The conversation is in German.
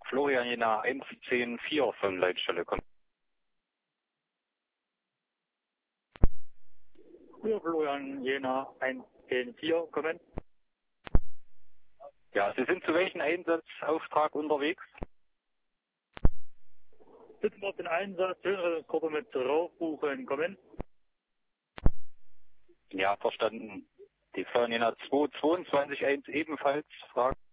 Florian Jena 110-4 von Leitstelle. Ja, Florian Jena 110-4, kommen. Ja, Sie sind zu welchem Einsatzauftrag unterwegs? Sitzen wir auf den Einsatz, Gruppe mit Rauchbuchen, kommen. Ja, verstanden. Die Florian Jena 222-1 ebenfalls. Frage.